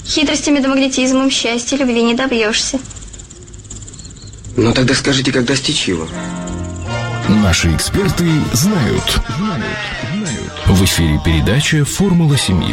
Хитростями да магнетизмом счастья, любви не добьешься. Ну тогда скажите, как достичь его? Наши эксперты знают. В эфире передача «Формула семьи».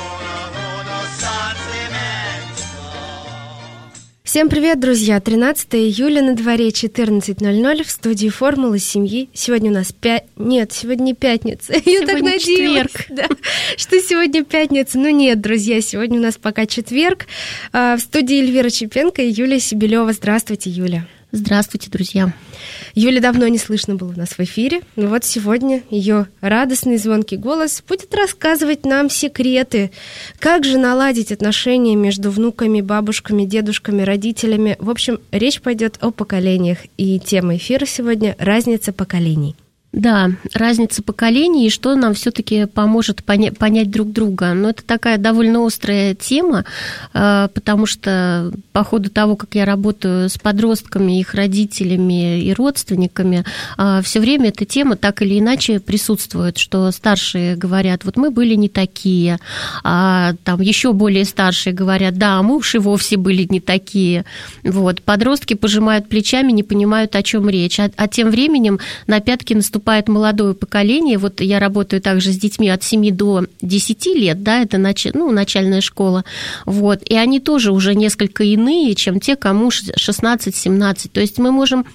Всем привет, друзья! 13 июля на дворе, 14:00 в студии «Формулы семьи». Сегодня у нас сегодня не пятница. Я так надеялась, четверг. Да, что сегодня пятница. Но нет, друзья, сегодня у нас пока четверг. В студии Эльвира Чепенко и Юлия Сибилева. Здравствуйте, Юля. Здравствуйте, друзья. Юли давно не слышно было у нас в эфире, но вот сегодня ее радостный звонкий голос будет рассказывать нам секреты, как же наладить отношения между внуками, бабушками, дедушками, родителями. В общем, речь пойдет о поколениях, и тема эфира сегодня – разница поколений. Да, разница поколений и что нам все-таки поможет понять друг друга. Но это такая довольно острая тема, потому что по ходу того, как я работаю с подростками, их родителями и родственниками, все время эта тема так или иначе присутствует, что старшие говорят, вот мы были не такие, а там еще более старшие говорят, да, мы уж и вовсе были не такие. Вот. Подростки пожимают плечами, не понимают, о чем речь. А тем временем на пятки наступает молодое поколение. Вот я работаю также с детьми от 7 до 10 лет, да, это начальная школа. Вот, и они тоже уже несколько иные, чем те, кому 16-17. То есть мы можем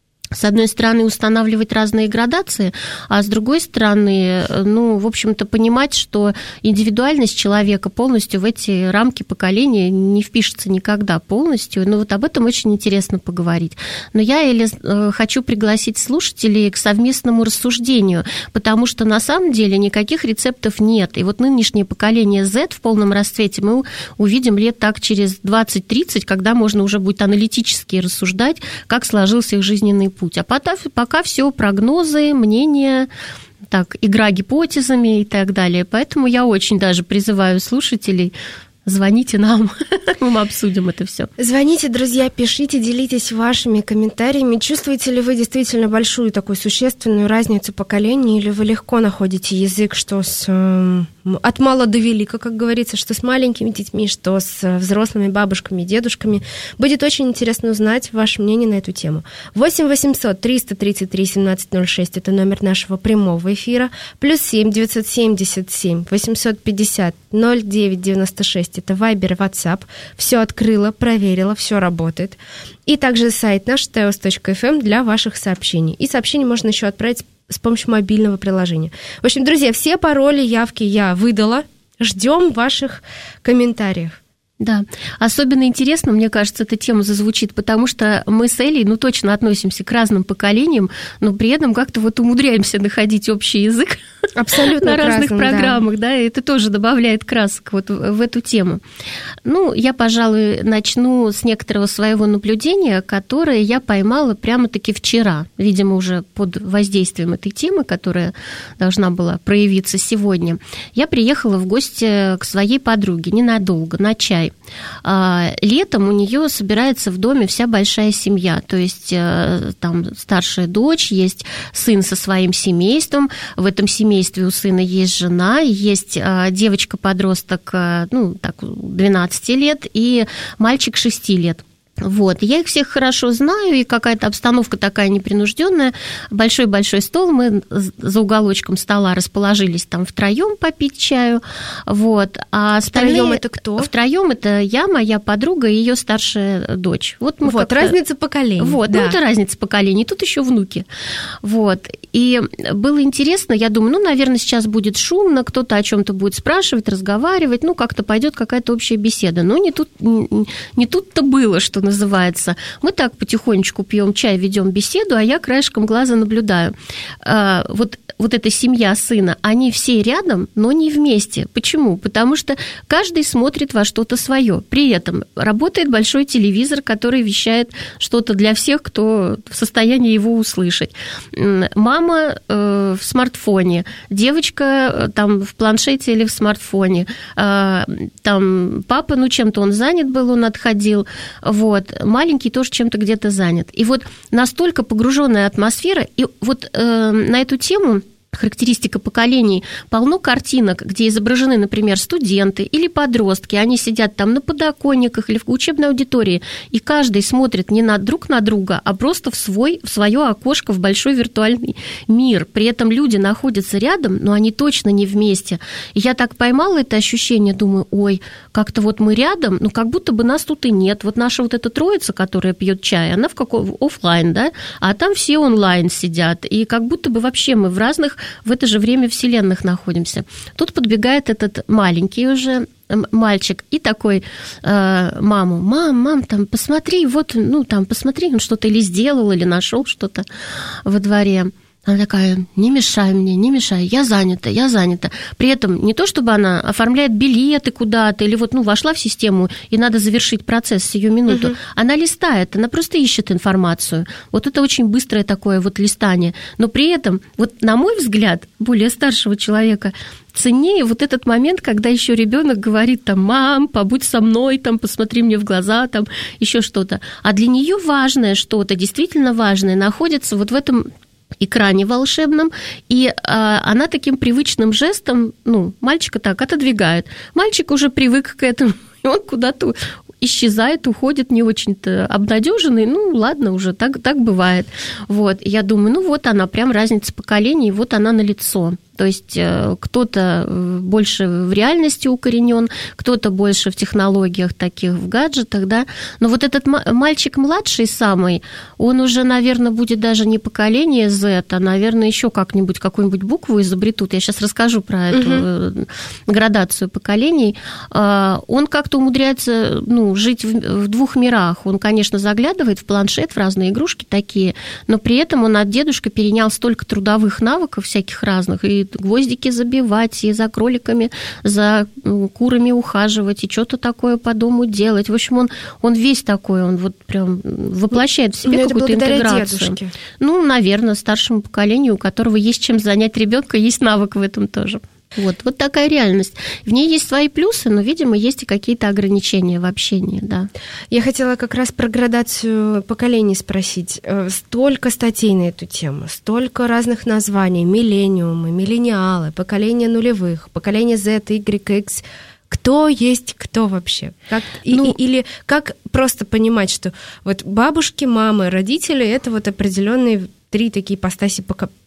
с одной стороны, устанавливать разные градации, а с другой стороны, в общем-то, понимать, что индивидуальность человека полностью в эти рамки поколения не впишется никогда полностью. Но вот об этом очень интересно поговорить. Но я, хочу пригласить слушателей к совместному рассуждению, потому что на самом деле никаких рецептов нет. И вот нынешнее поколение Z в полном расцвете мы увидим лет так через 20-30, когда можно уже будет аналитически рассуждать, как сложился их жизненный путь. А пока все прогнозы, мнения, игра гипотезами и так далее. Поэтому я очень даже призываю слушателей, звоните нам, мы обсудим это все. Звоните, друзья, пишите, делитесь вашими комментариями. Чувствуете ли вы действительно большую такую существенную разницу поколений, или вы легко находите язык, что от мала до велика, как говорится, что с маленькими детьми, что с взрослыми бабушками, дедушками. Будет очень интересно узнать ваше мнение на эту тему. 8 800 333 1706 – это номер нашего прямого эфира. +7 977 850 0996 – это Вайбер, WhatsApp. Все открыла, проверила, все работает. И также сайт наш teos.fm для ваших сообщений. И сообщения можно еще отправить с помощью мобильного приложения. В общем, друзья, все пароли, явки я выдала. Ждем ваших комментариев. Да, особенно интересно, мне кажется, эта тема зазвучит, потому что мы с Элей, точно относимся к разным поколениям, но при этом как-то умудряемся находить общий язык абсолютно на разных программах, да, и это тоже добавляет красок в эту тему. Я, пожалуй, начну с некоторого своего наблюдения, которое я поймала прямо-таки вчера, видимо, уже под воздействием этой темы, которая должна была проявиться сегодня. Я приехала в гости к своей подруге ненадолго, на чай. Летом у нее собирается в доме вся большая семья, то есть там старшая дочь, есть сын со своим семейством, в этом семействе у сына есть жена, есть девочка-подросток 12 лет и мальчик 6 лет. Вот. Я их всех хорошо знаю, и какая-то обстановка такая непринужденная. Большой-большой стол, мы за уголочком стола расположились там втроем попить чаю. Вот. А втроем это кто? Втроем это я, моя подруга и ее старшая дочь. Разница поколений. Да. Это разница поколений. Тут еще внуки. Вот. И было интересно, я думаю, наверное, сейчас будет шумно, кто-то о чем-то будет спрашивать, разговаривать, как-то пойдет какая-то общая беседа. Но не тут-то было, что называется. Мы так потихонечку пьем чай, ведем беседу, а я краешком глаза наблюдаю. Вот эта семья сына, они все рядом, но не вместе. Почему? Потому что каждый смотрит во что-то свое. При этом работает большой телевизор, который вещает что-то для всех, кто в состоянии его услышать. Мама в смартфоне, девочка там в планшете или в смартфоне, там папа, чем-то он занят был, он отходил, маленький тоже чем-то где-то занят. И настолько погруженная атмосфера, и на эту тему характеристика поколений, полно картинок, где изображены, например, студенты или подростки, они сидят там на подоконниках или в учебной аудитории, и каждый смотрит не друг на друга, а просто в свое окошко, в большой виртуальный мир. При этом люди находятся рядом, но они точно не вместе. И я так поймала это ощущение, думаю, ой, как-то вот мы рядом, ну как будто бы нас тут и нет. Вот наша вот эта троица, которая пьет чай, она в офлайн, да, а там все онлайн сидят, и как будто бы вообще мы в это же время вселенных находимся. Тут подбегает этот маленький уже мальчик и такой маму: мам, там, посмотри, вот, ну, там, посмотри, он что-то или сделал, или нашел что-то во дворе. Она такая: не мешай мне, не мешай, я занята. При этом не то, чтобы она оформляет билеты куда-то, или вот, ну, вошла в систему, и надо завершить процесс сию минуту. Она листает, она просто ищет информацию. Вот это очень быстрое такое вот листание. Но при этом, вот на мой взгляд, более старшего человека, ценнее вот этот момент, когда еще ребенок говорит там: мам, побудь со мной, там, посмотри мне в глаза, там, еще что-то. А для нее важное что-то, действительно важное, находится вот в этом экране волшебном, и она таким привычным жестом, ну, мальчика так отодвигает. Мальчик уже привык к этому, и он куда-то исчезает, уходит не очень-то обнадеженный. Ну, ладно, уже так бывает. Вот, я думаю, ну вот она, прям разница поколений, вот она налицо. То есть кто-то больше в реальности укоренен, кто-то больше в технологиях таких, в гаджетах, да. Но вот этот мальчик младший самый, он уже, наверное, будет даже не поколение Z, а, наверное, еще как-нибудь какую-нибудь букву изобретут. Я сейчас расскажу про эту градацию поколений. Он как-то умудряется, ну, жить в двух мирах. Он, конечно, заглядывает в планшет, в разные игрушки такие, но при этом он от дедушки перенял столько трудовых навыков всяких разных, и гвоздики забивать, и за кроликами, за курами ухаживать, и что-то такое по дому делать. В общем, он весь такой, он вот прям воплощает в себе какую-то интеграцию. Дедушке. Ну, наверное, старшему поколению, у которого есть чем занять ребенка, есть навык в этом тоже. Вот такая реальность. В ней есть свои плюсы, но, видимо, есть и какие-то ограничения в общении, да. Я хотела как раз про градацию поколений спросить. Столько статей на эту тему, столько разных названий: миллениумы, миллениалы, поколение нулевых, поколение Z, Y, X. Кто есть кто вообще? Или как просто понимать, что вот бабушки, мамы, родители — это вот определенные три такие ипостаси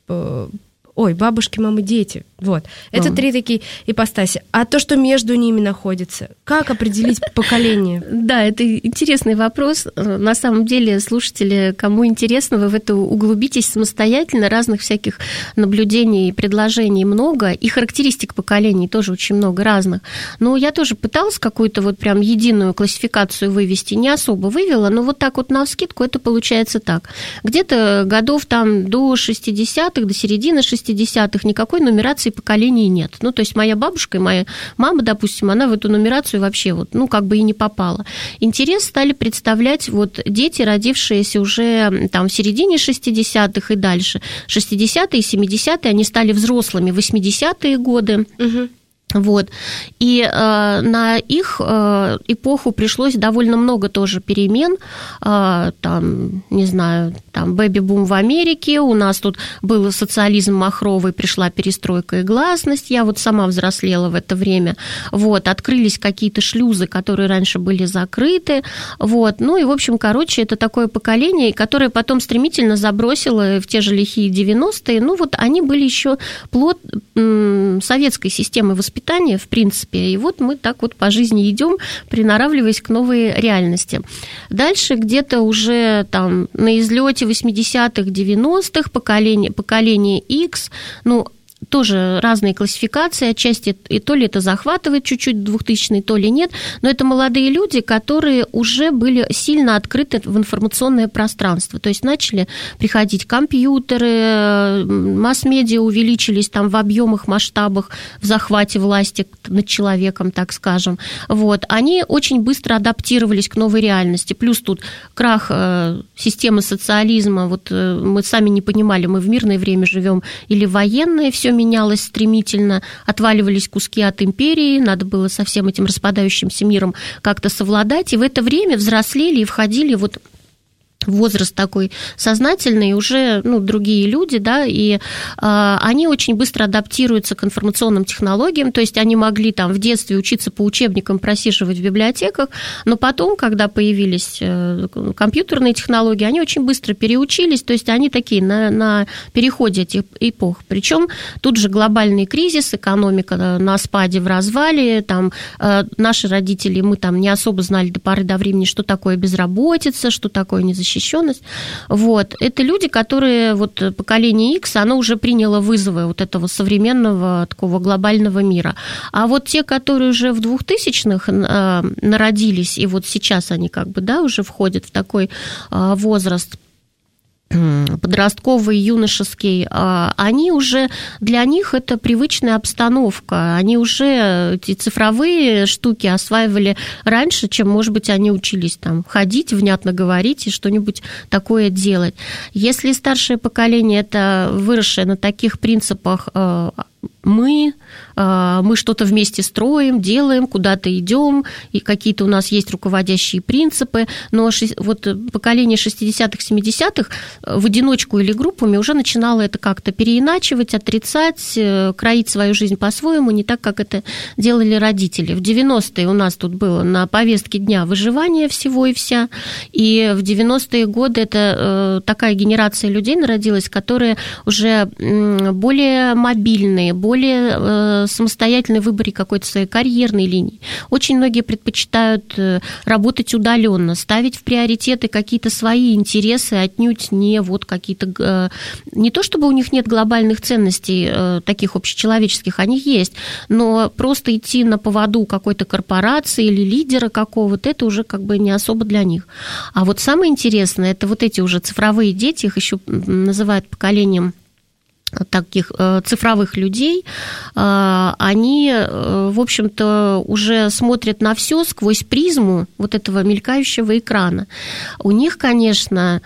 бабушки, мамы, дети. Вот. Это три такие ипостаси. А то, что между ними находится, как определить поколение? Да, это интересный вопрос. На самом деле, слушатели, кому интересно, вы в это углубитесь самостоятельно. Разных всяких наблюдений и предложений много. И характеристик поколений тоже очень много разных. Но я тоже пыталась какую-то вот прям единую классификацию вывести. Не особо вывела, но вот так вот навскидку это получается так. Где-то годов там до 60-х, до середины 60-х никакой нумерации поколений нет. Ну, то есть моя бабушка и моя мама, допустим, она в эту нумерацию вообще вот, ну, как бы и не попала. Интерес стали представлять вот дети, родившиеся уже там в середине 60-х и дальше. 60-е, 70-е, они стали взрослыми в 80-е годы. Вот. И на их эпоху пришлось довольно много тоже перемен. Там, не знаю, там бэби-бум в Америке, у нас тут был социализм махровый, пришла перестройка и гласность, я вот сама взрослела в это время. Вот. Открылись какие-то шлюзы, которые раньше были закрыты. Вот. Ну и, в общем, короче, это такое поколение, которое потом стремительно забросило в те же лихие 90-е. Ну вот они были еще плод советской системы воспитания, в принципе, и вот мы так вот по жизни идем, приноравливаясь к новой реальности. Дальше где-то уже там на излете 80-х, 90-х поколение X, ну, тоже разные классификации, отчасти и то ли это захватывает чуть-чуть 2000-й, то ли нет, но это молодые люди, которые уже были сильно открыты в информационное пространство, то есть начали приходить компьютеры, масс-медиа увеличились там в объемах, масштабах, в захвате власти над человеком, так скажем. Вот. Они очень быстро адаптировались к новой реальности, плюс тут крах системы социализма, вот мы сами не понимали, мы в мирное время живем или в военное, все менялось стремительно, отваливались куски от империи, надо было со всем этим распадающимся миром как-то совладать, и в это время взрослели и входили вот возраст такой сознательный, уже другие люди, да, и они очень быстро адаптируются к информационным технологиям, то есть они могли там в детстве учиться по учебникам, просиживать в библиотеках, но потом, когда появились компьютерные технологии, они очень быстро переучились, то есть они такие на переходе этих эпох. Причем тут же глобальный кризис, экономика на спаде, в развале, там наши родители, мы там не особо знали до поры до времени, что такое безработица, что такое незащищенность. Вот. Это люди, которые, вот поколение X, оно уже приняло вызовы вот этого современного такого глобального мира. А вот те, которые уже в 2000-х народились, и вот сейчас они как бы, да, уже входят в такой возраст подростковый, юношеский, они уже, для них это привычная обстановка, они уже эти цифровые штуки осваивали раньше, чем, может быть, они учились там ходить, внятно говорить и что-нибудь такое делать. Если старшее поколение, это выросшее на таких принципах, мы что-то вместе строим, делаем, куда-то идем, и какие-то у нас есть руководящие принципы, но вот поколение 60-х, 70-х в одиночку или группами уже начинало это как-то переиначивать, отрицать, кроить свою жизнь по-своему, не так, как это делали родители. В 90-е у нас тут было на повестке дня выживание всего и вся, и в 90-е годы это такая генерация людей народилась, которые уже более мобильные, более самостоятельной в выборе какой-то своей карьерной линии. Очень многие предпочитают работать удаленно, ставить в приоритеты какие-то свои интересы, отнюдь не вот какие-то... Не то чтобы у них нет глобальных ценностей таких общечеловеческих, они есть, но просто идти на поводу какой-то корпорации или лидера какого-то, это уже как бы не особо для них. А вот самое интересное, это вот эти уже цифровые дети, их еще называют поколением таких цифровых людей, они, в общем-то, уже смотрят на все сквозь призму вот этого мелькающего экрана. У них, конечно,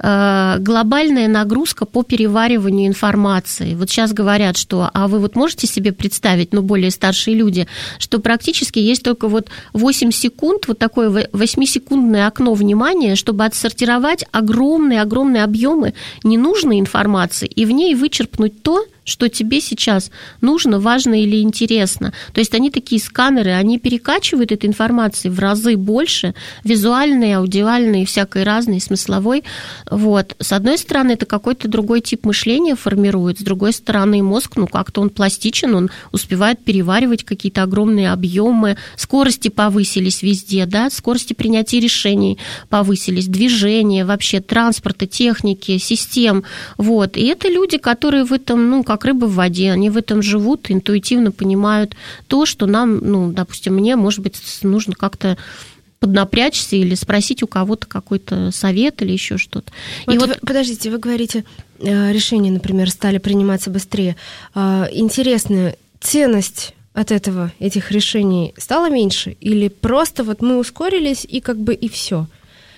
глобальная нагрузка по перевариванию информации. Вот сейчас говорят, что, а вы вот можете себе представить, более старшие люди, что практически есть только вот 8 секунд, вот такое 8-секундное окно внимания, чтобы отсортировать огромные объемы ненужной информации и в ней вычерпнуть то, что тебе сейчас нужно, важно или интересно. То есть они такие сканеры, они перекачивают этой информации в разы больше, визуальной, аудиальной, всякой разной, смысловой. Вот. С одной стороны, это какой-то другой тип мышления формирует, с другой стороны, мозг, как-то он пластичен, он успевает переваривать какие-то огромные объемы, скорости повысились везде, да, скорости принятия решений повысились, движения вообще, транспорта, техники, систем. Вот. И это люди, которые в этом, как рыба в воде, они в этом живут, интуитивно понимают то, что нам, допустим, мне, может быть, нужно как-то поднапрячься или спросить у кого-то какой-то совет или еще что-то. Подождите, вы говорите, решения, например, стали приниматься быстрее. Интересно, ценность от этих решений стала меньше? Или просто вот мы ускорились и как бы и все?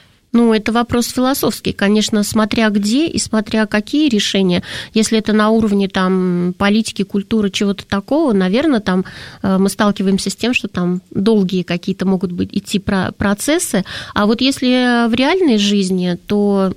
Это вопрос философский, конечно, смотря где и смотря какие решения. Если это на уровне там политики, культуры, чего-то такого, наверное, там мы сталкиваемся с тем, что там долгие какие-то могут быть идти процессы. А вот если в реальной жизни, то,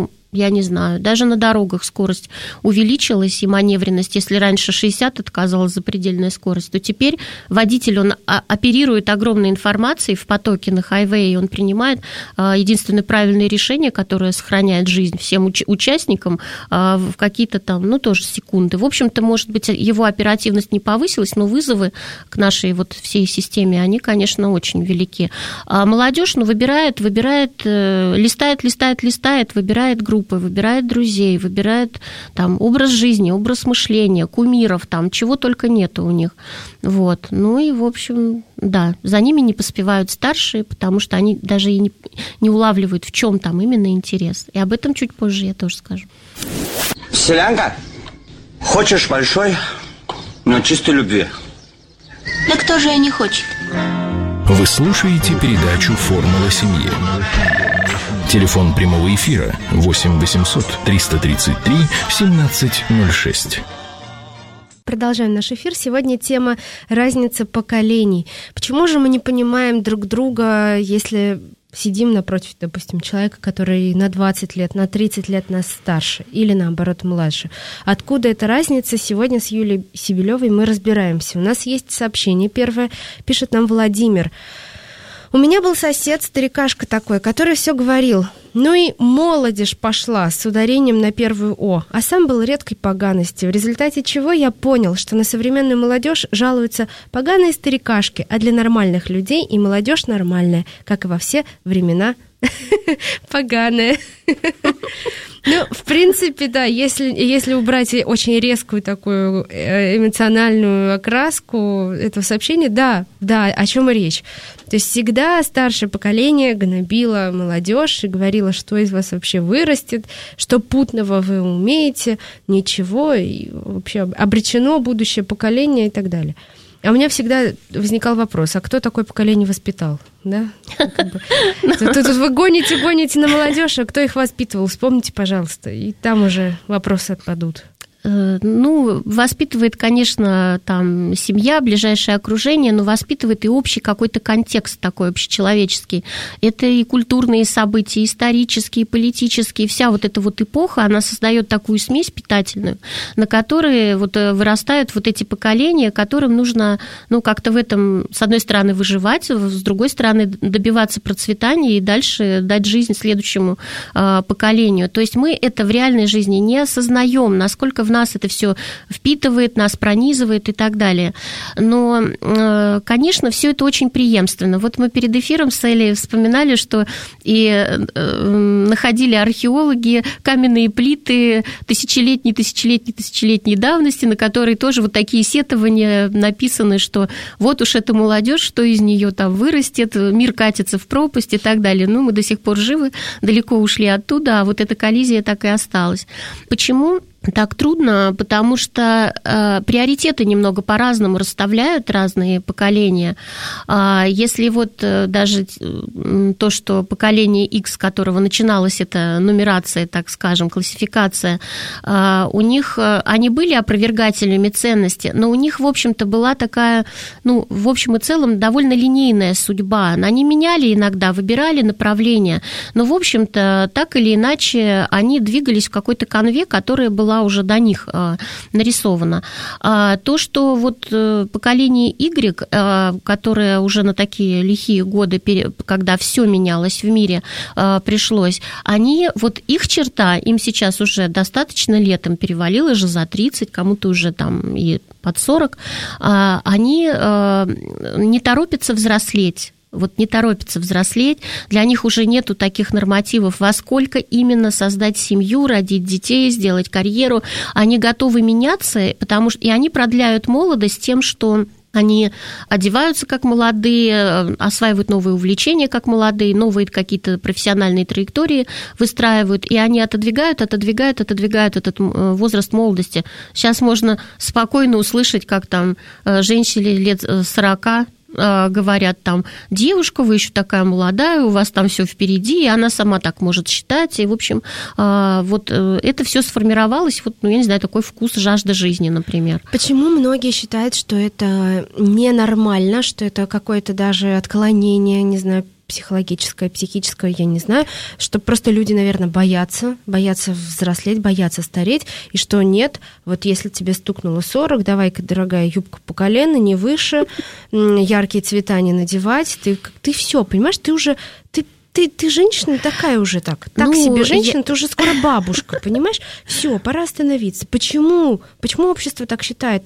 я не знаю, даже на дорогах скорость увеличилась и маневренность. Если раньше 60 это казалось запредельная скорость, то теперь водитель, он оперирует огромной информацией в потоке на хайвее, он принимает единственное правильное решение, которое сохраняет жизнь всем участникам в какие-то там, тоже секунды. В общем-то, может быть, его оперативность не повысилась, но вызовы к нашей вот всей системе, они, конечно, очень велики. А молодежь, выбирает, листает, выбирает группу, выбирает друзей, выбирает там образ жизни, образ мышления, кумиров, там чего только нету у них. Вот. И, в общем, да, за ними не поспевают старшие, потому что они даже и не улавливают, в чем там именно интерес. И об этом чуть позже я тоже скажу. Селянка, хочешь большой, но чистой любви? Да кто же и не хочет? Вы слушаете передачу «Формула семьи». Телефон прямого эфира 8 800 333 1706. Продолжаем наш эфир. Сегодня тема разницы поколений. Почему же мы не понимаем друг друга, если сидим напротив, допустим, человека, который на 20 лет, на 30 лет нас старше или, наоборот, младше. Откуда эта разница? Сегодня с Юлией Сибилевой мы разбираемся. У нас есть сообщение первое, пишет нам Владимир. У меня был сосед, старикашка такой, который все говорил. Ну и молодежь пошла с ударением на первую «о», а сам был редкой поганости, в результате чего я понял, что на современную молодежь жалуются поганые старикашки, а для нормальных людей и молодежь нормальная, как и во все времена поганая. Ну, в принципе, да, если убрать очень резкую такую эмоциональную окраску этого сообщения, да, о чем и речь. То есть всегда старшее поколение гнобило молодежь и говорило, что из вас вообще вырастет, что путного вы умеете, ничего, и вообще обречено будущее поколение и так далее. А у меня всегда возникал вопрос, а кто такое поколение воспитал? Да? Тут вы гоните на молодежь, а кто их воспитывал? Вспомните, пожалуйста, и там уже вопросы отпадут. Ну, воспитывает, конечно, там семья, ближайшее окружение, но воспитывает и общий какой-то контекст такой общечеловеческий. Это и культурные события, исторические, и политические. Вся вот эта вот эпоха, она создает такую смесь питательную, на которой вот вырастают вот эти поколения, которым нужно, ну, как-то в этом, с одной стороны, выживать, с другой стороны, добиваться процветания и дальше дать жизнь следующему поколению. То есть мы это в реальной жизни не осознаем, насколько в нас это все впитывает, нас пронизывает и так далее. Но, конечно, все это очень преемственно. Вот мы перед эфиром с Элей вспоминали, что и находили археологи каменные плиты тысячелетней давности, на которые тоже вот такие сетования написаны, что вот уж эта молодежь, что из нее там вырастет, мир катится в пропасть и так далее. Ну, мы до сих пор живы, далеко ушли оттуда, а вот эта коллизия так и осталась. Почему так трудно? Потому что приоритеты немного по-разному расставляют разные поколения. Если вот даже то, что поколение X, с которого начиналась эта нумерация, так скажем, классификация, у них, они были опровергателями ценности, но у них, в общем-то, была такая, ну, в общем и целом, довольно линейная судьба. Они меняли иногда, выбирали направление, но, в общем-то, так или иначе, они двигались в какой-то канве, которая была уже до них нарисовано. То, что вот поколение Y, которое уже на такие лихие годы, когда все менялось в мире, пришлось, они, вот их черта, им сейчас уже достаточно лет, им перевалило же за 30, кому-то уже там и под 40, они не торопятся взрослеть. Вот не торопятся взрослеть, для них уже нету таких нормативов, во сколько именно создать семью, родить детей, сделать карьеру. Они готовы меняться, потому что и они продляют молодость тем, что они одеваются как молодые, осваивают новые увлечения как молодые, новые какие-то профессиональные траектории выстраивают, и они отодвигают этот возраст молодости. Сейчас можно спокойно услышать, как там женщине лет 40 говорят там: девушка, вы еще такая молодая, у вас там все впереди, и она сама так может считать, и, в общем, вот это все сформировалось, вот, ну, я не знаю, такой вкус, жажда жизни, например. Почему многие считают, что это ненормально, что это какое-то даже отклонение, не знаю, психологическое, психическое, я не знаю, что просто люди, наверное, боятся взрослеть, боятся стареть, и что нет, вот если тебе стукнуло 40, давай-ка, дорогая, юбка по колено, не выше, яркие цвета не надевать, ты все, понимаешь, ты уже, ты женщина такая уже так себе женщина, ты уже скоро бабушка, понимаешь? Все, пора остановиться. Почему общество так считает?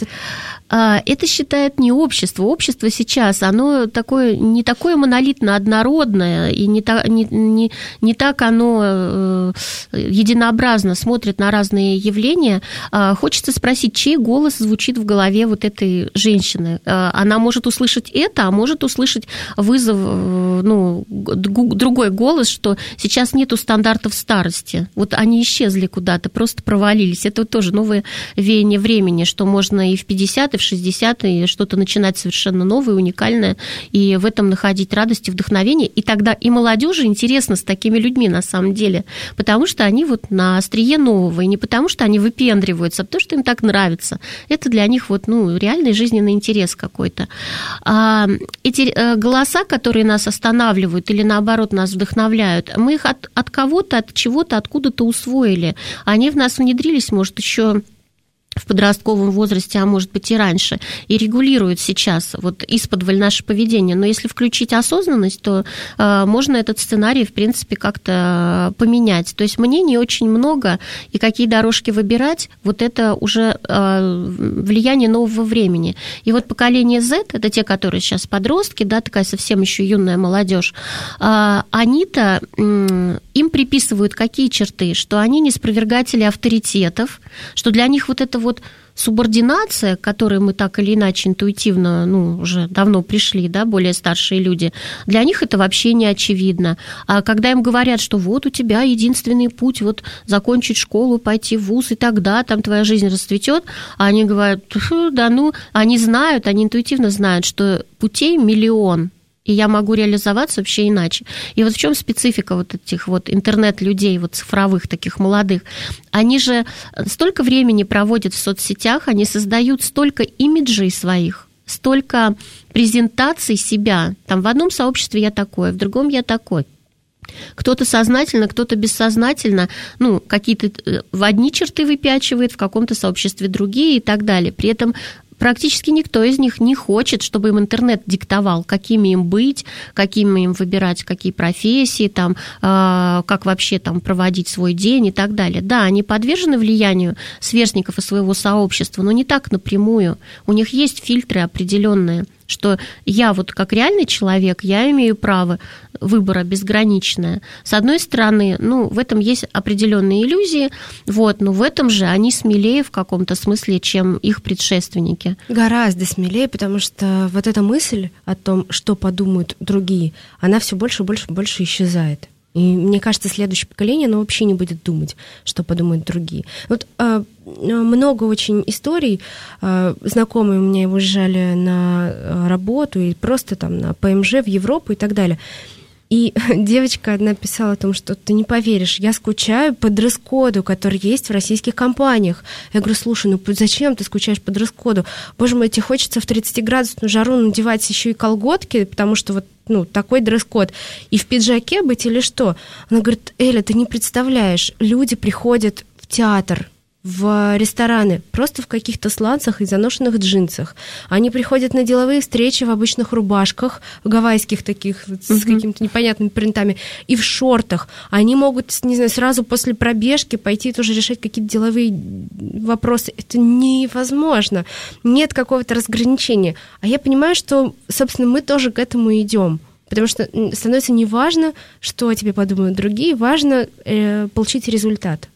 Это считает не общество. Общество сейчас, оно такое, не такое монолитно однородное, и не так оно единообразно смотрит на разные явления. Хочется спросить, чей голос звучит в голове вот этой женщины? Она может услышать это, а может услышать вызов, ну, другой голос, что сейчас нету стандартов старости. Вот они исчезли куда-то, просто провалились. Это вот тоже новое веяние времени, что можно и в 50, и в 60, и что-то начинать совершенно новое, уникальное, и в этом находить радость и вдохновение. И тогда и молодежи интересно с такими людьми на самом деле, потому что они вот на острие нового, и не потому что они выпендриваются, а потому что им так нравится. Это для них вот, ну, реальный жизненный интерес какой-то. Эти голоса, которые нас останавливают или наоборот нас нас вдохновляют, мы их от кого-то, от чего-то, откуда-то усвоили. Они в нас внедрились, может, еще в подростковом возрасте, а может быть и раньше, и регулируют сейчас вот исподволь наше поведение. Но если включить осознанность, то можно этот сценарий, в принципе, как-то поменять. То есть мнений очень много, и какие дорожки выбирать, вот это уже влияние нового времени. И вот поколение Z, это те, которые сейчас подростки, да, такая совсем еще юная молодежь, они-то, им приписывают какие черты? Что они неспровергатели авторитетов, что для них вот это вот субординация, к которой мы так или иначе интуитивно, уже давно пришли, да, более старшие люди, для них это вообще не очевидно. А когда им говорят, что вот у тебя единственный путь, вот закончить школу, пойти в вуз, и тогда там твоя жизнь расцветет, они говорят, да они знают, они интуитивно знают, что путей миллион, и я могу реализоваться вообще иначе. И вот в чем специфика вот этих вот интернет-людей, вот цифровых таких молодых? Они же столько времени проводят в соцсетях, они создают столько имиджей своих, столько презентаций себя. Там в одном сообществе я такой, в другом я такой. Кто-то сознательно, кто-то бессознательно, какие-то в одни черты выпячивает, в каком-то сообществе другие и так далее. При этом практически никто из них не хочет, чтобы им интернет диктовал, какими им быть, какими им выбирать, какие профессии, там, как вообще там проводить свой день и так далее. Да, они подвержены влиянию сверстников и своего сообщества, но не так напрямую. У них есть фильтры определенные, что я вот как реальный человек, я имею право выбора безграничное. С одной стороны, в этом есть определенные иллюзии, но в этом же они смелее в каком-то смысле, чем их предшественники. Гораздо смелее, потому что вот эта мысль о том, что подумают другие, она все больше и больше исчезает. И мне кажется, следующее поколение, оно вообще не будет думать, что подумают другие. Вот много очень историй. Знакомые у меня уезжали на работу и просто там на ПМЖ в Европу и так далее. И девочка одна писала о том, что ты не поверишь, я скучаю по дресс-коду, который есть в российских компаниях. Я говорю, слушай, зачем ты скучаешь по дресс-коду? Боже мой, тебе хочется в 30-градусную жару надевать еще и колготки, потому что такой дресс-код. И в пиджаке быть или что? Она говорит, Эля, ты не представляешь, люди приходят в театр, в рестораны, просто в каких-то сланцах и заношенных джинсах. Они приходят на деловые встречи в обычных рубашках, гавайских таких, с какими-то непонятными принтами, и в шортах. Они могут, сразу после пробежки пойти тоже решать какие-то деловые вопросы. Это невозможно. Нет какого-то разграничения. А я понимаю, что, собственно, мы тоже к этому идем. Потому что становится неважно, что о тебе подумают другие, важно получить результат.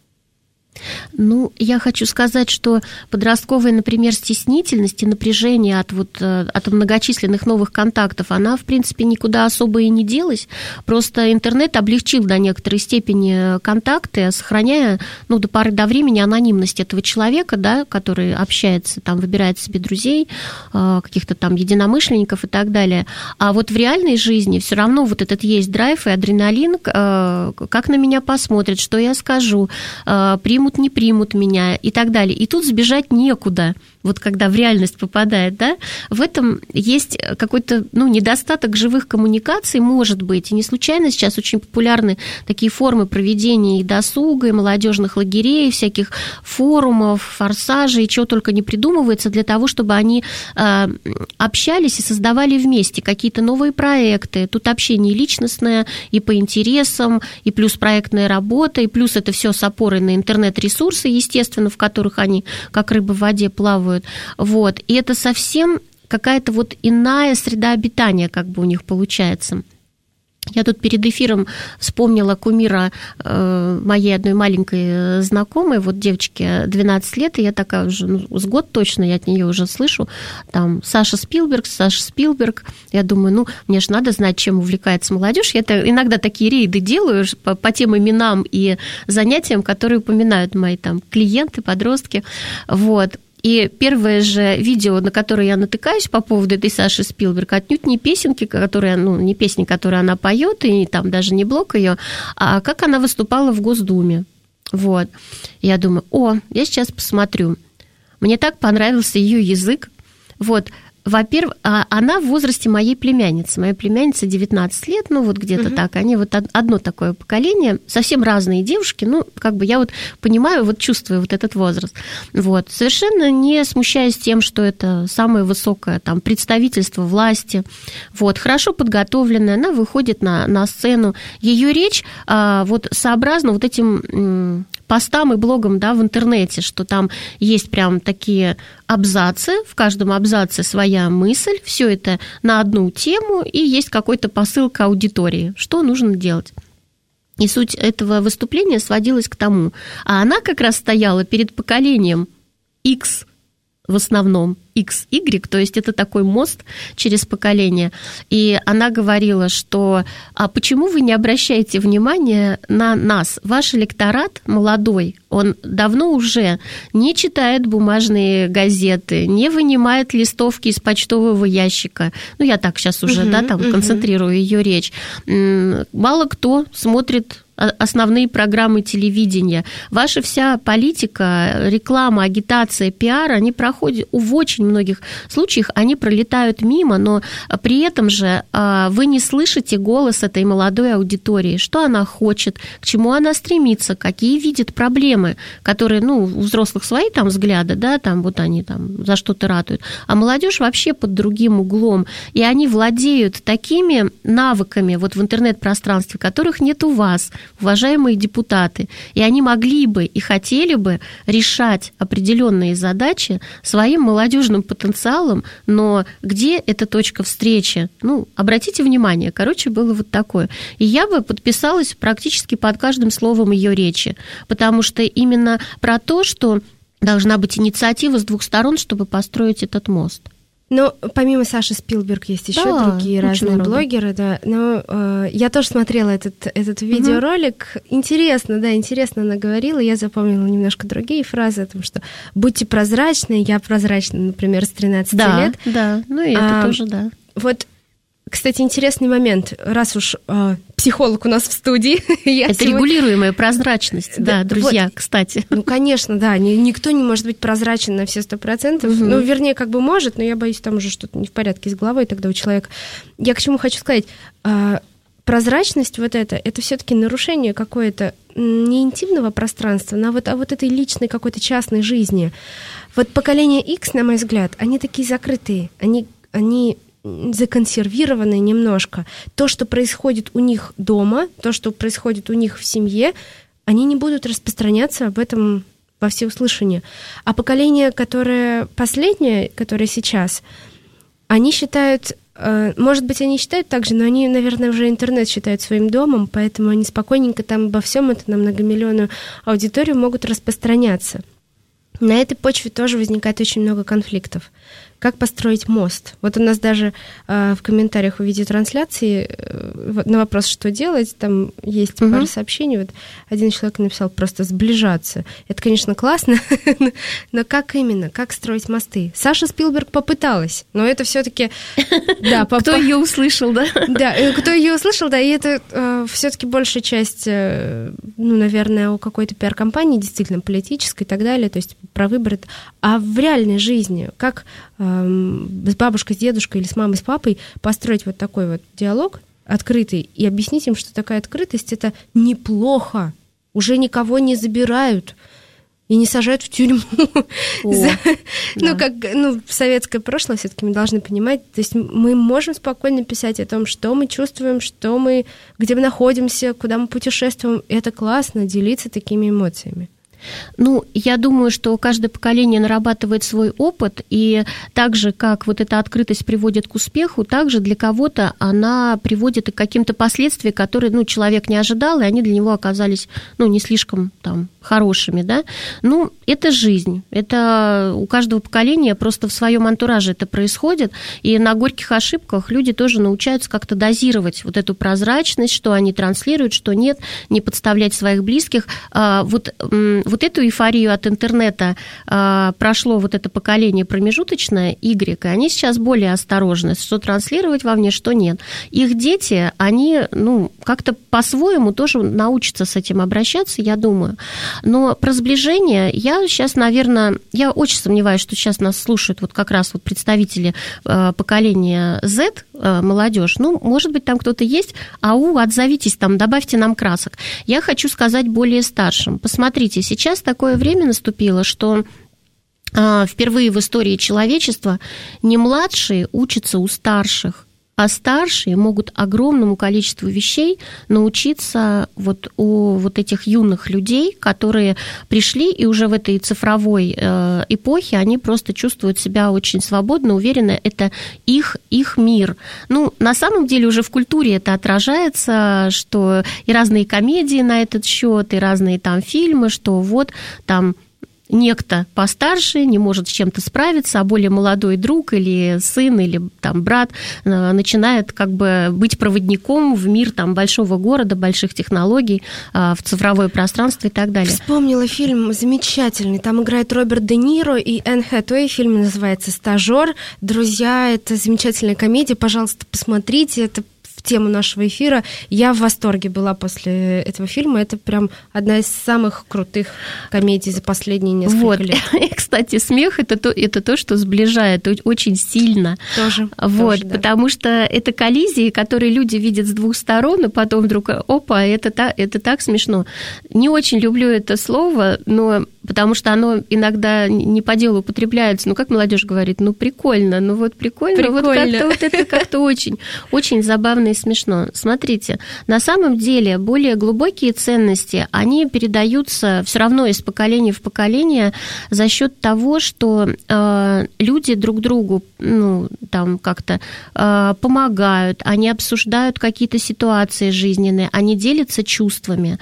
Я хочу сказать, что подростковая, например, стеснительность и напряжение от многочисленных новых контактов, она, в принципе, никуда особо и не делась. Просто интернет облегчил до некоторой степени контакты, сохраняя, до поры до времени анонимность этого человека, да, который общается, там, выбирает себе друзей, каких-то там единомышленников и так далее. А вот в реальной жизни все равно вот этот есть драйв и адреналин, как на меня посмотрят, что я скажу, примут, не примут меня и так далее. И тут сбежать некуда, вот когда в реальность попадает, да, в этом есть какой-то, недостаток живых коммуникаций, может быть, и не случайно сейчас очень популярны такие формы проведения и досуга, и молодежных лагерей, и всяких форумов, форсажей, и чего только не придумывается для того, чтобы они общались и создавали вместе какие-то новые проекты. Тут общение личностное и по интересам, и плюс проектная работа, и плюс это все с опорой на интернет-ресурсы, естественно, в которых они как рыбы в воде плавают. И это совсем какая-то иная среда обитания как бы у них получается. Я тут перед эфиром вспомнила кумира моей одной маленькой знакомой, девочке 12 лет, и я такая уже, с год точно я от нее уже слышу, там, Саша Спилберг. Я думаю, мне же надо знать, чем увлекается молодежь. Я иногда такие рейды делаю по тем именам и занятиям, которые упоминают мои там клиенты, подростки, И первое же видео, на которое я натыкаюсь по поводу этой Саши Спилберг, отнюдь не песенки, не песни, которые она поет, и там даже не блог ее, а как она выступала в Госдуме. Я думаю, я сейчас посмотрю. Мне так понравился ее язык. во-первых, она в возрасте моей племянницы. Моя племянница 19 лет, ну вот где-то так. Они вот одно такое поколение, совсем разные девушки. Ну, как бы я вот понимаю, вот чувствую вот этот возраст. Вот. Совершенно не смущаясь тем, что это самое высокое там представительство власти. Вот. Хорошо подготовленная, она выходит на сцену. Ее речь вот сообразна вот этим постам и блогам, да, в интернете, что там есть прям такие абзацы, в каждом абзаце своя мысль, все это на одну тему, и есть какой-то посыл к аудитории, что нужно делать. И суть этого выступления сводилась к тому, а она как раз стояла перед поколением X, в основном XY, то есть это такой мост через поколение. И она говорила, что а почему вы не обращаете внимания на нас? Ваш электорат молодой, он давно уже не читает бумажные газеты, не вынимает листовки из почтового ящика. Ну, я так сейчас уже, концентрирую ее речь. Мало кто смотрит основные программы телевидения. Ваша вся политика, реклама, агитация, пиар, они проходят в очень многих случаях, они пролетают мимо, но при этом же вы не слышите голос этой молодой аудитории, что она хочет, к чему она стремится, какие видит проблемы, которые, ну, у взрослых свои там взгляды, да, там вот они там за что-то ратуют, а молодежь вообще под другим углом, и они владеют такими навыками вот в интернет-пространстве, которых нет у вас, уважаемые депутаты, и они могли бы и хотели бы решать определенные задачи своим молодежным потенциалом, но где эта точка встречи? Ну, обратите внимание, короче, было вот такое. И я бы подписалась практически под каждым словом ее речи, потому что именно про то, что должна быть инициатива с двух сторон, чтобы построить этот мост. Но помимо Саши Спилберг есть еще другие разные блогеры, да. Но я тоже смотрела этот видеоролик. Интересно она говорила. Я запомнила немножко другие фразы о том, что будьте прозрачны, я прозрачна, например, с 13 лет. Да, ну и это тоже, да. Вот, кстати, интересный момент. Раз уж психолог у нас в студии. Это регулируемая прозрачность, да, друзья, вот, кстати. Ну, конечно, да, никто не может быть прозрачен на все 100%. Ну, вернее, как бы может, но я боюсь, там уже что-то не в порядке с головой тогда у человека. Я к чему хочу сказать. Прозрачность вот это все-таки нарушение какое-то не интимного пространства, а вот этой личной какой-то частной жизни. Вот поколение X, на мой взгляд, они такие закрытые, они законсервированные немножко. То, что происходит у них дома, то, что происходит у них в семье, они не будут распространяться об этом во всеуслышание. А поколение, которое последнее, которое сейчас, они считают, может быть, они считают так же, но они, наверное, уже интернет считают своим домом, поэтому они спокойненько там обо всем это на многомиллионную аудиторию могут распространяться. На этой почве тоже возникает очень много конфликтов. Как построить мост? Вот у нас даже в комментариях у видеотрансляции на вопрос, что делать, там есть пара сообщений. Вот один человек написал просто «сближаться». Это, конечно, классно, но как именно? Как строить мосты? Саша Спилберг попыталась, но это все-таки... Кто ее услышал, да? Да, кто ее услышал, да, и это все-таки большая часть, наверное, у какой-то пиар-компании, действительно политической и так далее, то есть про выборы. А в реальной жизни, как с бабушкой, с дедушкой или с мамой, с папой построить вот такой вот диалог открытый и объяснить им, что такая открытость — это неплохо, уже никого не забирают и не сажают в тюрьму. В советское прошлое все-таки мы должны понимать, то есть мы можем спокойно писать о том, что мы чувствуем, где мы находимся, куда мы путешествуем. Это классно, делиться такими эмоциями. Ну, я думаю, что каждое поколение нарабатывает свой опыт, и так же, как вот эта открытость приводит к успеху, также для кого-то она приводит и к каким-то последствиям, которые, человек не ожидал, и они для него оказались, не слишком там хорошими, да. Это жизнь, это у каждого поколения просто в своем антураже это происходит, и на горьких ошибках люди тоже научаются как-то дозировать вот эту прозрачность, что они транслируют, что нет, не подставлять своих близких. Вот вот эту эйфорию от интернета прошло вот это поколение промежуточное, Y, и они сейчас более осторожны, что транслировать вовне, что нет. Их дети, они, как-то по-своему тоже научатся с этим обращаться, я думаю. Но про сближение я сейчас, наверное, я очень сомневаюсь, что сейчас нас слушают вот как раз вот представители поколения Z, молодежь. Может быть, там кто-то есть, отзовитесь там, добавьте нам красок. Я хочу сказать более старшим. Посмотрите, сейчас такое время наступило, что впервые в истории человечества не младшие учатся у старших, а старшие могут огромному количеству вещей научиться вот у вот этих юных людей, которые пришли, и уже в этой цифровой эпохе они просто чувствуют себя очень свободно, уверенно, это их мир. На самом деле уже в культуре это отражается, что и разные комедии на этот счет, и разные там фильмы, что вот там некто постарше не может с чем-то справиться, а более молодой друг или сын, или там брат начинает как бы быть проводником в мир там большого города, больших технологий, в цифровое пространство и так далее. Вспомнила фильм замечательный. Там играет Роберт Де Ниро и Энн Хэтэуэй. Фильм называется «Стажер». Друзья, это замечательная комедия. Пожалуйста, посмотрите. Это в тему нашего эфира. Я в восторге была после этого фильма. Это прям одна из самых крутых комедий за последние несколько лет. И, кстати, смех это то, что сближает очень сильно. Тоже, да. Потому что это коллизии, которые люди видят с двух сторон, и потом вдруг, опа, это так смешно. Не очень люблю это слово, но потому что оно иногда не по делу употребляется. Как молодежь говорит, прикольно, прикольно. Вот это как-то очень, очень забавно и смешно. Смотрите, на самом деле более глубокие ценности, они передаются все равно из поколения в поколение за счет того, что люди друг другу как-то помогают, они обсуждают какие-то ситуации жизненные, они делятся чувствами.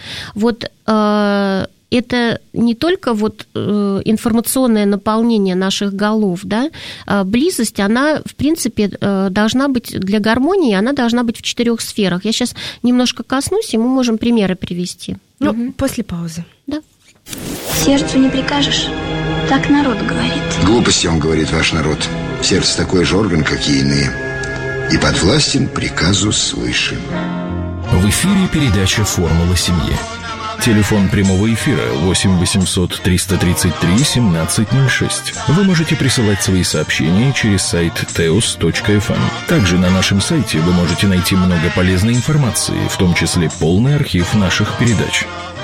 Это не только информационное наполнение наших голов, да, близость, она, в принципе, должна быть для гармонии, она должна быть в 4 сферах. Я сейчас немножко коснусь, и мы можем примеры привести. После паузы. Да. Сердцу не прикажешь, так народ говорит. Глупости, он говорит, ваш народ. Сердце такой же орган, как и иные, и подвластен приказу свыше. В эфире передача «Формула семьи». Телефон прямого эфира 8 800 333 1706. Вы можете присылать свои сообщения через сайт teos.fm. Также на нашем сайте вы можете найти много полезной информации, в том числе полный архив наших передач.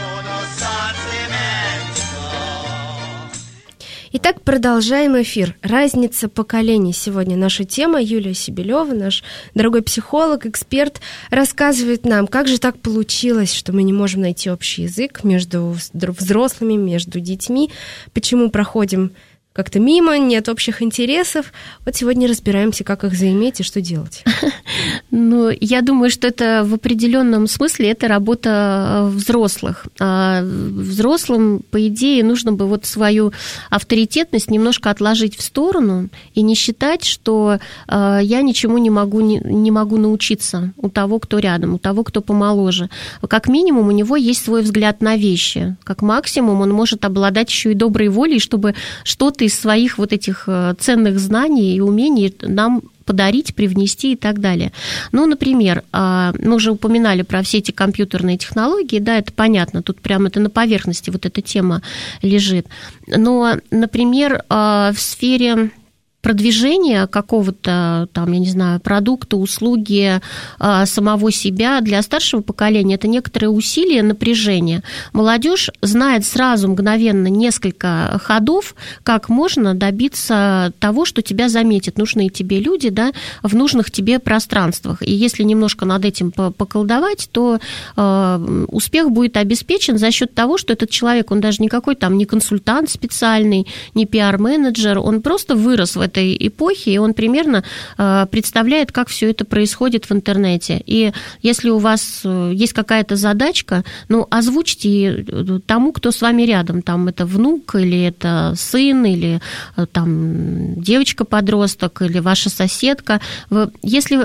Итак, продолжаем эфир. Разница поколений. Сегодня наша тема. Юлия Сибилева, наш дорогой психолог, эксперт, рассказывает нам, как же так получилось, что мы не можем найти общий язык между взрослыми, между детьми, почему проходим как-то мимо, нет общих интересов. Вот сегодня разбираемся, как их заиметь и что делать. Я думаю, что это в определенном смысле это работа взрослых. Взрослым, по идее, нужно бы свою авторитетность немножко отложить в сторону и не считать, что я ничему не могу научиться у того, кто рядом, у того, кто помоложе. Как минимум, у него есть свой взгляд на вещи. Как максимум, он может обладать еще и доброй волей, чтобы что-то из своих этих ценных знаний и умений нам подарить, привнести и так далее. Например, мы уже упоминали про все эти компьютерные технологии, да, это понятно, тут прямо это на поверхности эта тема лежит. Но, например, в сфере продвижения какого-то, продукта, услуги, самого себя для старшего поколения это некоторые усилия, напряжение. Молодежь знает сразу мгновенно несколько ходов, как можно добиться того, что тебя заметят нужные тебе люди, да, в нужных тебе пространствах. И если немножко над этим поколдовать, то успех будет обеспечен за счет того, что этот человек, он даже никакой не консультант специальный, не пиар-менеджер, он просто вырос в этой эпохи, и он примерно представляет, как все это происходит в интернете. И если у вас есть какая-то задачка, озвучьте тому, кто с вами рядом. Там это внук, или это сын, или там девочка-подросток, или ваша соседка. Если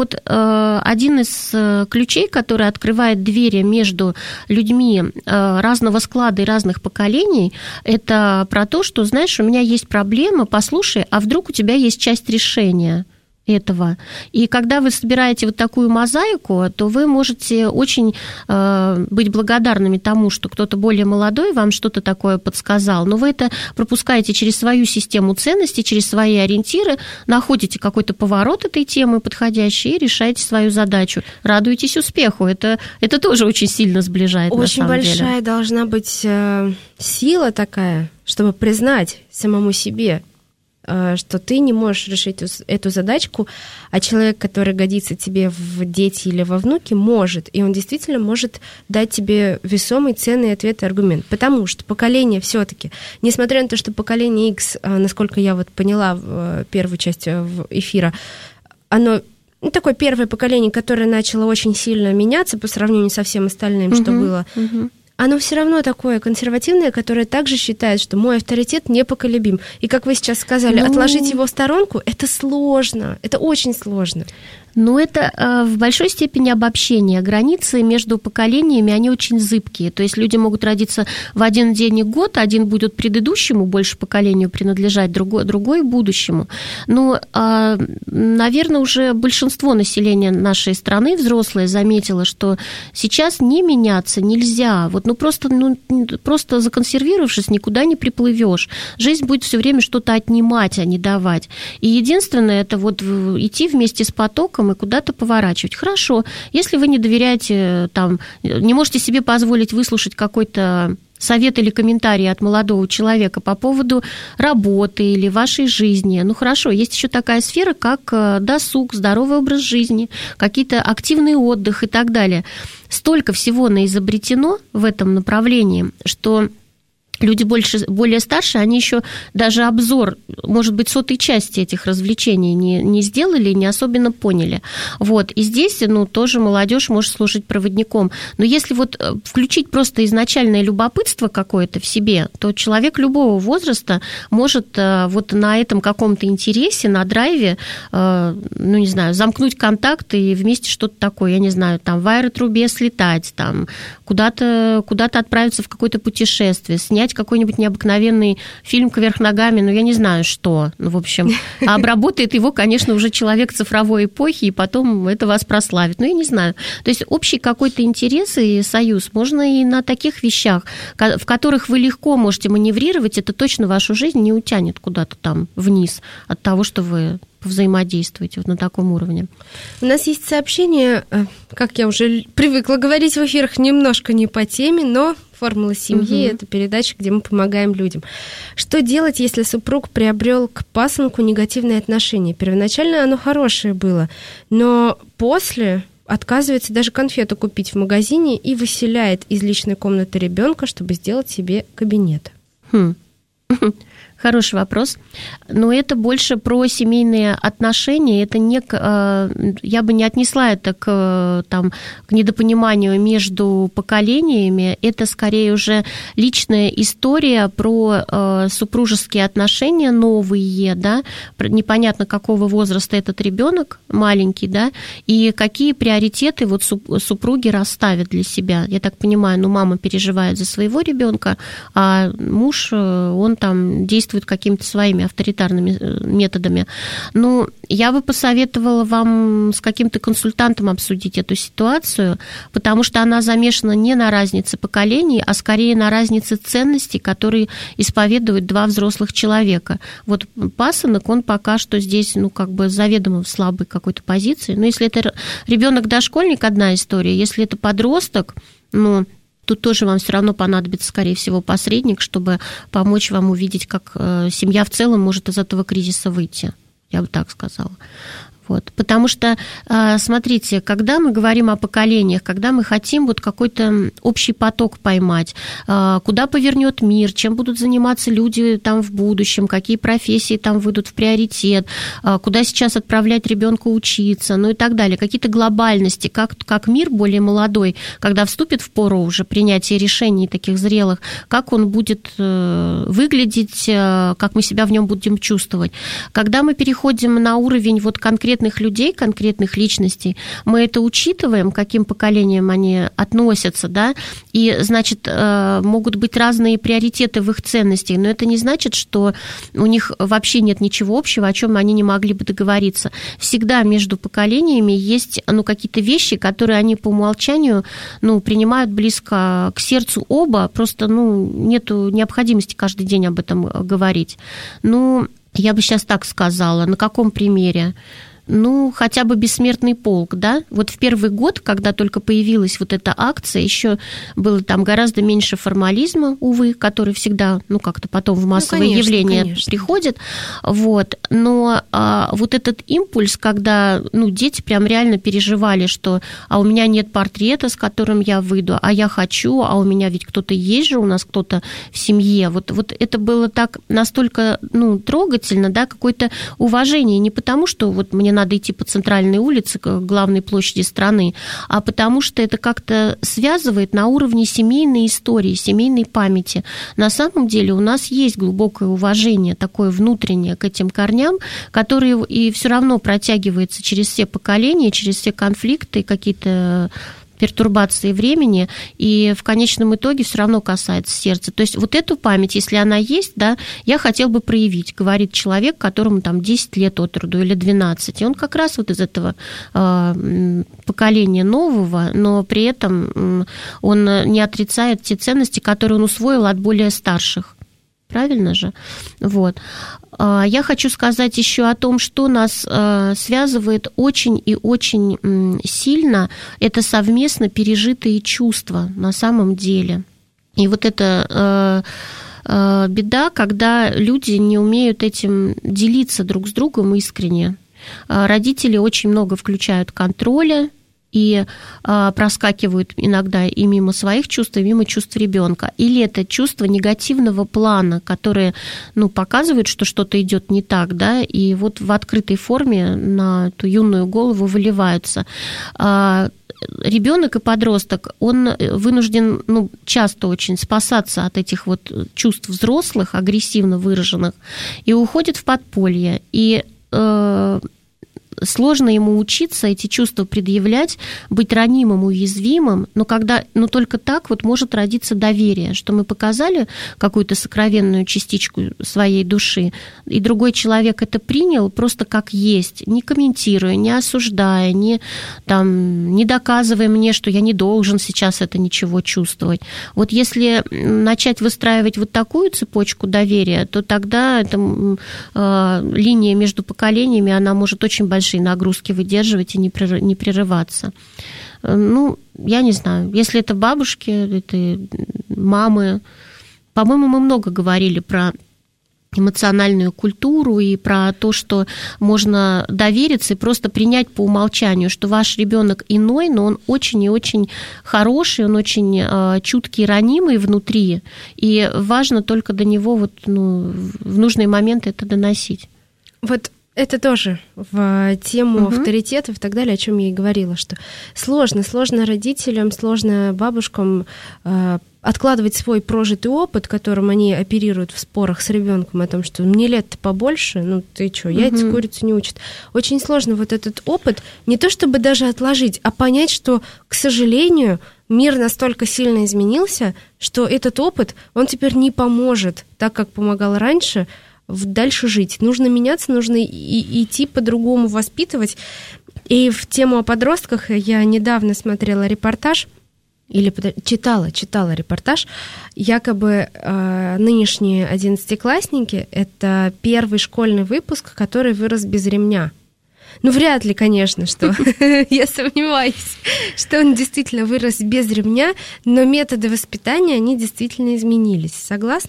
один из ключей, который открывает двери между людьми разного склада и разных поколений, это про то, что, знаешь, у меня есть проблема, послушай, а вдруг у тебя есть часть решения этого. И когда вы собираете вот такую мозаику, то вы можете очень быть благодарными тому, что кто-то более молодой вам что-то такое подсказал, но вы это пропускаете через свою систему ценностей, через свои ориентиры, находите какой-то поворот этой темы подходящий и решаете свою задачу. Радуетесь успеху. Это тоже очень сильно сближает, очень на самом деле. Очень большая должна быть сила такая, чтобы признать самому себе, что ты не можешь решить эту задачку, а человек, который годится тебе в дети или во внуки, может. И он действительно может дать тебе весомый, ценный ответ и аргумент. Потому что поколение все-таки, несмотря на то, что поколение X, насколько я вот поняла в первой части эфира, оно такое первое поколение, которое начало очень сильно меняться по сравнению со всем остальным, что было. Оно все равно такое консервативное, которое также считает, что мой авторитет непоколебим. И, как вы сейчас сказали, отложить его в сторонку – это сложно, это очень сложно. Но это в большой степени обобщение. Границы между поколениями, они очень зыбкие. То есть люди могут родиться в один день и год, один будет предыдущему больше поколению принадлежать, другой будущему. Но, наверное, уже большинство населения нашей страны, взрослые, заметило, что сейчас не меняться нельзя. Просто законсервировавшись, никуда не приплывешь. Жизнь будет все время что-то отнимать, а не давать. И единственное, это идти вместе с потоком и куда-то поворачивать. Хорошо, если вы не доверяете, не можете себе позволить выслушать какой-то совет или комментарий от молодого человека по поводу работы или вашей жизни. Хорошо, есть еще такая сфера, как досуг, здоровый образ жизни, какие-то активный отдых и так далее. Столько всего наизобретено в этом направлении, что люди более старшие, они еще даже обзор, может быть, 100-й части этих развлечений не сделали, не особенно поняли. И здесь, тоже молодежь может служить проводником. Но если включить просто изначальное любопытство какое-то в себе, то человек любого возраста может на этом каком-то интересе, на драйве, замкнуть контакт и вместе что-то такое, в аэротрубе слетать, куда-то отправиться в какое-то путешествие, снять какой-нибудь необыкновенный фильм кверх ногами, я не знаю что, а обработает его, конечно, уже человек цифровой эпохи, и потом это вас прославит, я не знаю. То есть общий какой-то интерес и союз можно и на таких вещах, в которых вы легко можете маневрировать, это точно вашу жизнь не утянет куда-то там вниз от того, что вы взаимодействуете на таком уровне. У нас есть сообщение, как я уже привыкла говорить в эфирах, немножко не по теме, но «Формула семьи» — это передача, где мы помогаем людям. Что делать, если супруг приобрел к пасынку негативное отношение? Первоначально оно хорошее было, но после отказывается даже конфету купить в магазине и выселяет из личной комнаты ребенка, чтобы сделать себе кабинет. Хороший вопрос. Но это больше про семейные отношения. Это я бы не отнесла это к недопониманию между поколениями. Это скорее уже личная история про супружеские отношения новые, да, непонятно какого возраста этот ребенок маленький, да, и какие приоритеты супруги расставят для себя. Я так понимаю, мама переживает за своего ребенка, а муж, он действует какими-то своими авторитарными методами. Я бы посоветовала вам с каким-то консультантом обсудить эту ситуацию, потому что она замешана не на разнице поколений, а скорее на разнице ценностей, которые исповедуют два взрослых человека. Пасынок, он пока что здесь, заведомо в слабой какой-то позиции. Но если это ребенок-дошкольник, одна история. Если это подросток, тут тоже вам все равно понадобится, скорее всего, посредник, чтобы помочь вам увидеть, как семья в целом может из этого кризиса выйти. Я бы так сказала. Вот. Потому что, смотрите, когда мы говорим о поколениях, когда мы хотим вот какой-то общий поток поймать, куда повернет мир, чем будут заниматься люди там в будущем, какие профессии там выйдут в приоритет, куда сейчас отправлять ребенка учиться, ну и так далее, какие-то глобальности, как мир более молодой, когда вступит в пору уже принятия решений таких зрелых, как он будет выглядеть, как мы себя в нем будем чувствовать. Когда мы переходим на уровень вот конкретных людей, конкретных личностей, мы это учитываем, к каким поколениям они относятся, да, и, значит, могут быть разные приоритеты в их ценностях, но это не значит, что у них вообще нет ничего общего, о чем они не могли бы договориться. Всегда между поколениями есть, ну, какие-то вещи, которые они по умолчанию, ну, принимают близко к сердцу оба, просто, ну, нету необходимости каждый день об этом говорить. Ну, я бы сейчас так сказала, на каком примере? Ну, хотя бы «Бессмертный полк», да? Вот в первый год, когда только появилась вот эта акция, еще было там гораздо меньше формализма, увы, который всегда, ну, как-то потом в массовое явление приходит. Вот. Но вот этот импульс, когда, ну, дети прям реально переживали, что у меня нет портрета, с которым я выйду, а я хочу, а у меня ведь кто-то есть же, у нас кто-то в семье. Вот это было так настолько, ну, трогательно, да, какое-то уважение, не потому, что вот мне надо идти по центральной улице, к главной площади страны, а потому что это как-то связывает на уровне семейной истории, семейной памяти. На самом деле у нас есть глубокое уважение, такое внутреннее к этим корням, которое и все равно протягивается через все поколения, через все конфликты, какие-то пертурбации времени, и в конечном итоге все равно касается сердца. То есть вот эту память, если она есть, да, я хотел бы проявить, говорит человек, которому там 10 лет от роду или 12. И он как раз вот из этого поколения нового, но при этом он не отрицает те ценности, которые он усвоил от более старших. Правильно же? Вот. Я хочу сказать еще о том, что нас связывает очень и очень сильно. Это совместно пережитые чувства на самом деле. И вот это беда, когда люди не умеют этим делиться друг с другом искренне. Родители очень много включают контроля, и проскакивают иногда и мимо своих чувств, и мимо чувств ребенка. Или это чувство негативного плана, которые, ну, показывают, что что-то идет не так, да, и вот в открытой форме на эту юную голову выливаются. Ребенок и подросток, он вынужден, ну, часто очень спасаться от этих вот чувств взрослых, агрессивно выраженных, и уходит в подполье. И сложно ему учиться эти чувства предъявлять, быть ранимым, уязвимым, но только так вот может родиться доверие, что мы показали какую-то сокровенную частичку своей души, и другой человек это принял просто как есть, не комментируя, не осуждая, не доказывая мне, что я не должен сейчас это ничего чувствовать. Вот если начать выстраивать вот такую цепочку доверия, то тогда эта линия между поколениями, она может очень большие нагрузки выдерживать и не прерываться. Ну, я не знаю, если это бабушки, это мамы. По-моему, мы много говорили про эмоциональную культуру и про то, что можно довериться и просто принять по умолчанию, что ваш ребенок иной, но он очень и очень хороший, он очень чуткий, ранимый внутри, и важно только до него вот, ну, в нужные моменты это доносить. Вот это тоже в тему авторитетов и так далее, о чем я и говорила, что сложно родителям, сложно бабушкам откладывать свой прожитый опыт, которым они оперируют в спорах с ребенком, о том, что мне лет-то побольше, ну ты что, яйца курицу не учат. Очень сложно вот этот опыт не то чтобы даже отложить, а понять, что, к сожалению, мир настолько сильно изменился, что этот опыт, он теперь не поможет так, как помогал раньше, дальше жить. Нужно меняться, нужно идти по-другому воспитывать. И в тему о подростках я недавно смотрела репортаж, или читала репортаж, якобы нынешние 11-классники – это первый школьный выпуск, который вырос без ремня. Ну, вряд ли, конечно, что я сомневаюсь, что он действительно вырос без ремня, но методы воспитания, они действительно изменились. Согласны?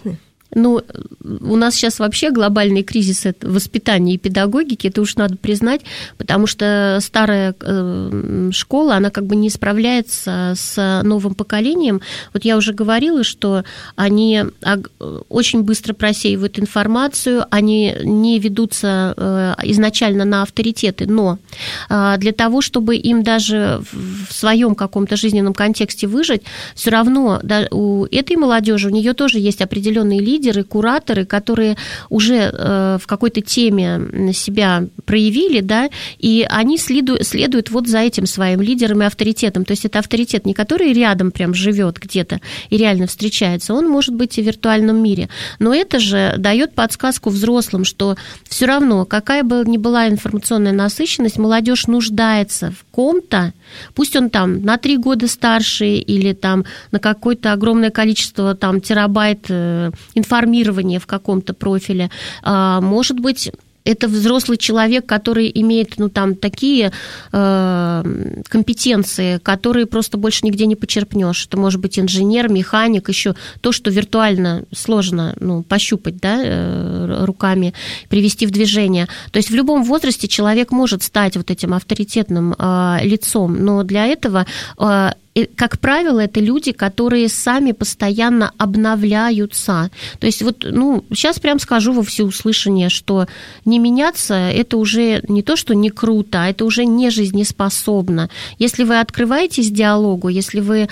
Ну, у нас сейчас вообще глобальный кризис воспитания и педагогики, это уж надо признать, потому что старая школа, она как бы не справляется с новым поколением. Вот я уже говорила, что они очень быстро просеивают информацию, они не ведутся изначально на авторитеты, но для того, чтобы им даже в своем каком-то жизненном контексте выжить, все равно у этой молодежи, у нее тоже есть определенные лидеры, кураторы, которые уже в какой-то теме себя проявили, да, и они следуют вот за этим своим лидером и авторитетом. То есть это авторитет не который рядом прям живет где-то и реально встречается, он может быть и в виртуальном мире. Но это же дает подсказку взрослым, что все равно, какая бы ни была информационная насыщенность, молодежь нуждается в ком-то, пусть он там на 3 года старше или там на какое-то огромное количество там терабайт информирования в каком-то профиле. Может быть, это взрослый человек, который имеет, ну, там, такие компетенции, которые просто больше нигде не почерпнешь. Это может быть инженер, механик, еще то, что виртуально сложно, ну, пощупать, да, руками, привести в движение. То есть в любом возрасте человек может стать вот этим авторитетным лицом, но для этого... как правило, это люди, которые сами постоянно обновляются. То есть вот, ну, сейчас прям скажу во всеуслышание, что не меняться – это уже не то, что не круто, а это уже не жизнеспособно. Если вы открываетесь диалогу, если вы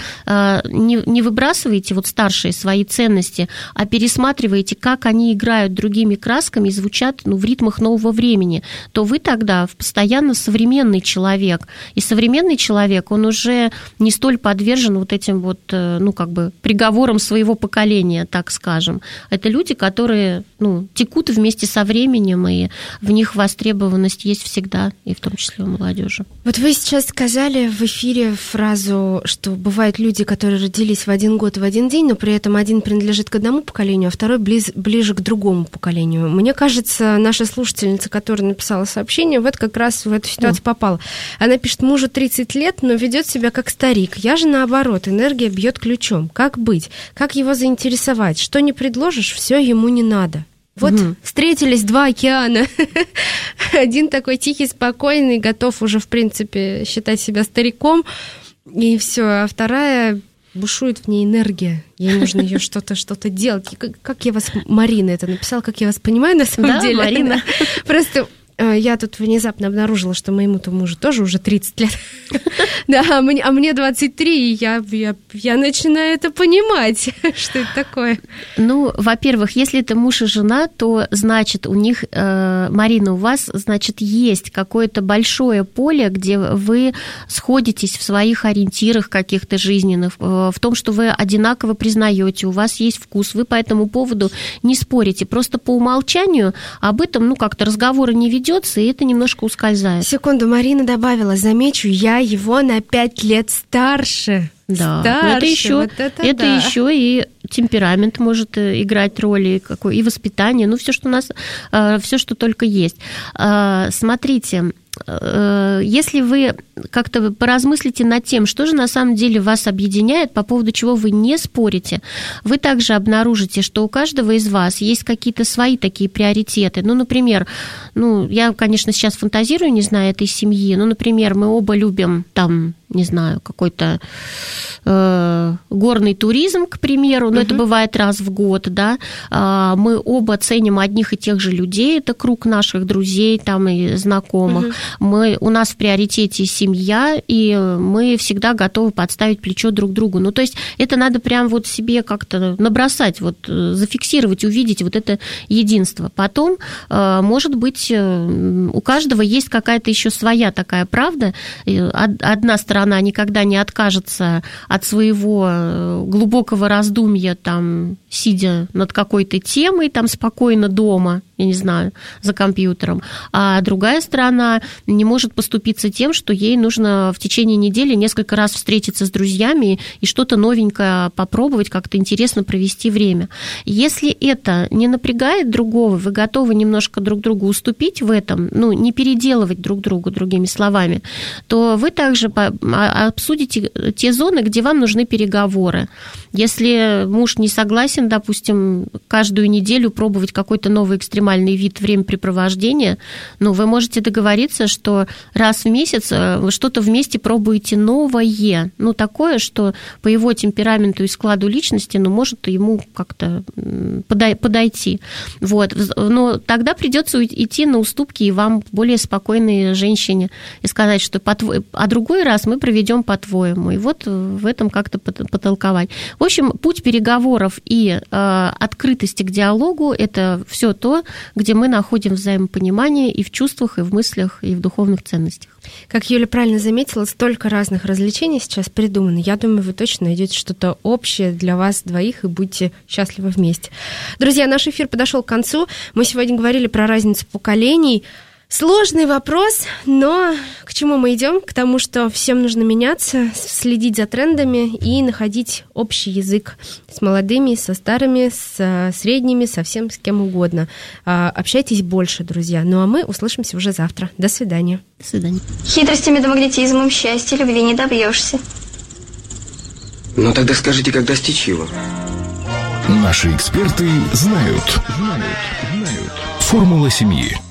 не выбрасываете вот старшие свои ценности, а пересматриваете, как они играют другими красками и звучат, ну, в ритмах нового времени, то вы тогда постоянно современный человек. И современный человек, он уже не столь подвержен вот этим вот, ну, как бы приговорам своего поколения, так скажем. Это люди, которые, ну, текут вместе со временем, и в них востребованность есть всегда, и в том числе у молодежи. Вот вы сейчас сказали в эфире фразу, что бывают люди, которые родились в один год, в один день, но при этом один принадлежит к одному поколению, а второй ближе к другому поколению. Мне кажется, наша слушательница, которая написала сообщение, вот как раз в эту ситуацию попала. Она пишет: мужу 30 лет, но ведет себя как старик. Я же наоборот, энергия бьет ключом. Как быть? Как его заинтересовать? Что не предложишь, все ему не надо. Вот встретились 2 океана. Один такой тихий, спокойный, готов уже, в принципе, считать себя стариком, и все. А вторая бушует в ней энергия. Ей нужно ее что-то делать. Как я вас, Марина это написала, как я вас понимаю на самом деле. Марина. Просто... Я тут внезапно обнаружила, что моему-то мужу тоже уже 30 лет. Да, а мне 23, и я начинаю это понимать, что это такое. Ну, во-первых, если это муж и жена, то, значит, у них, Марина, у вас, значит, есть какое-то большое поле, где вы сходитесь в своих ориентирах каких-то жизненных, в том, что вы одинаково признаете, у вас есть вкус, вы по этому поводу не спорите. Просто по умолчанию об этом, ну, как-то разговора не ведете, и это немножко ускользает. Секунду, Марина добавила, замечу, я его на 5 лет старше. Да, старше, но это еще и темперамент может играть роль, и воспитание, ну, все, что у нас, все, что только есть. Смотрите, если вы как-то поразмыслите над тем, что же на самом деле вас объединяет, по поводу чего вы не спорите, вы также обнаружите, что у каждого из вас есть какие-то свои такие приоритеты. Ну, например, я, конечно, сейчас фантазирую, не знаю, этой семьи, например, мы оба любим там, не знаю, какой-то горный туризм, к примеру, но это бывает раз в год, да, мы оба ценим одних и тех же людей, это круг наших друзей там и знакомых, у нас в приоритете семья, и мы всегда готовы подставить плечо друг другу. Ну, то есть это надо прям вот себе как-то набросать, вот зафиксировать, увидеть вот это единство. Потом, может быть, у каждого есть какая-то еще своя такая правда. Одна сторона никогда не откажется от своего глубокого раздумья, там, сидя над какой-то темой, там, спокойно дома, я не знаю, за компьютером, а другая сторона не может поступиться тем, что ей нужно в течение недели несколько раз встретиться с друзьями и что-то новенькое попробовать, как-то интересно провести время. Если это не напрягает другого, вы готовы немножко друг другу уступить в этом, не переделывать друг друга, другими словами, то вы также обсудите те зоны, где вам нужны переговоры. Если муж не согласен, допустим, каждую неделю пробовать какой-то новый экстремальный вид времяпрепровождения, вы можете договориться, что раз в месяц вы что-то вместе пробуете новое, такое, что по его темпераменту и складу личности, может ему как-то подойти. Вот. Но тогда придется идти на уступки и вам, более спокойной женщине, и сказать, что а другой раз мы проведем по-твоему. И вот в этом как-то потолковать. В общем, путь переговоров и открытости к диалогу – это все то, где мы находим взаимопонимание и в чувствах, и в мыслях, и в духовных ценностях. Как Юля правильно заметила, столько разных развлечений сейчас придумано. Я думаю, вы точно найдете что-то общее для вас двоих и будете счастливы вместе. Друзья, наш эфир подошел к концу. Мы сегодня говорили про разницу поколений. Сложный вопрос, но к чему мы идем? К тому, что всем нужно меняться, следить за трендами и находить общий язык с молодыми, со старыми, с средними, со всем, с кем угодно. Общайтесь больше, друзья. Ну а мы услышимся уже завтра. До свидания. До свидания. Хитростями да магнетизмом счастья, любви не добьешься. Ну тогда скажите, как достичь его? Наши эксперты знают. Формула семьи.